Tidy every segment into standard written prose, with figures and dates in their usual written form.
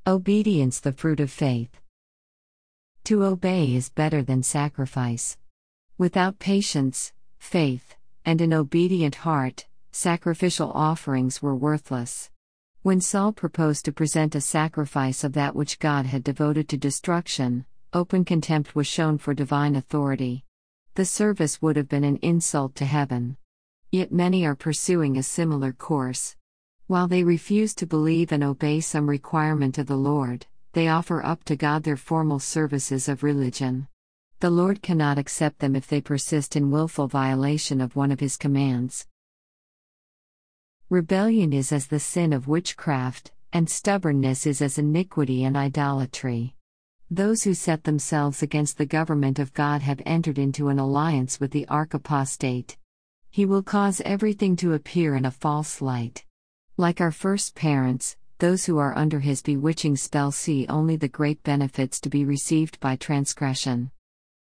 Obedience, the fruit of faith. To obey is better than sacrifice. Without patience, faith, and an obedient heart, sacrificial offerings were worthless. When Saul proposed to present a sacrifice of that which God had devoted to destruction, open contempt was shown for divine authority. The service would have been an insult to heaven. Yet many are pursuing a similar course. While they refuse to believe and obey some requirement of the Lord, they offer up to God their formal services of religion. The Lord cannot accept them if they persist in willful violation of one of His commands. Rebellion is as the sin of witchcraft, and stubbornness is as iniquity and idolatry. Those who set themselves against the government of God have entered into an alliance with the arch-apostate. He will cause everything to appear in a false light. Like our first parents, those who are under his bewitching spell see only the great benefits to be received by transgression.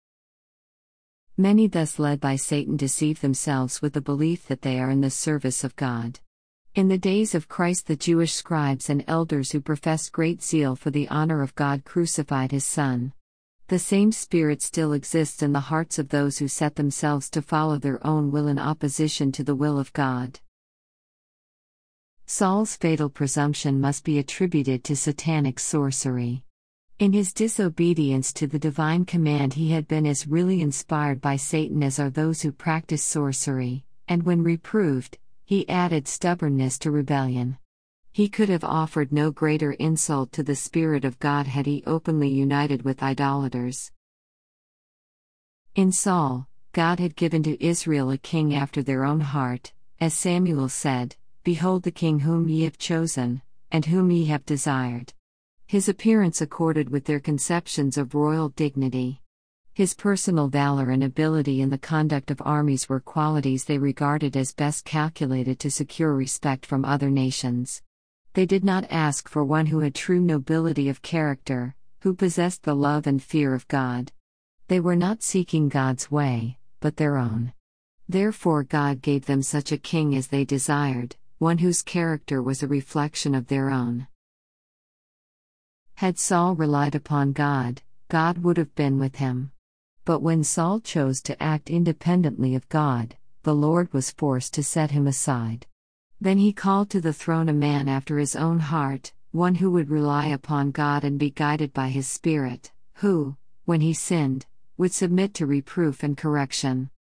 Many thus led by Satan deceive themselves with the belief that they are in the service of God. In the days of Christ, the Jewish scribes and elders who professed great zeal for the honor of God crucified His Son. The same spirit still exists in the hearts of those who set themselves to follow their own will in opposition to the will of God. Saul's fatal presumption must be attributed to satanic sorcery. In his disobedience to the divine command, he had been as really inspired by Satan as are those who practice sorcery, and when reproved, he added stubbornness to rebellion. He could have offered no greater insult to the Spirit of God had he openly united with idolaters. In Saul, God had given to Israel a king after their own heart, as Samuel said, "Behold the king whom ye have chosen, and whom ye have desired." His appearance accorded with their conceptions of royal dignity. His personal valor and ability in the conduct of armies were qualities they regarded as best calculated to secure respect from other nations. They did not ask for one who had true nobility of character, who possessed the love and fear of God. They were not seeking God's way, but their own. Therefore God gave them such a king as they desired, one whose character was a reflection of their own. Had Saul relied upon God, God would have been with him. But when Saul chose to act independently of God, the Lord was forced to set him aside. Then he called to the throne a man after his own heart, one who would rely upon God and be guided by His Spirit, who, when he sinned, would submit to reproof and correction.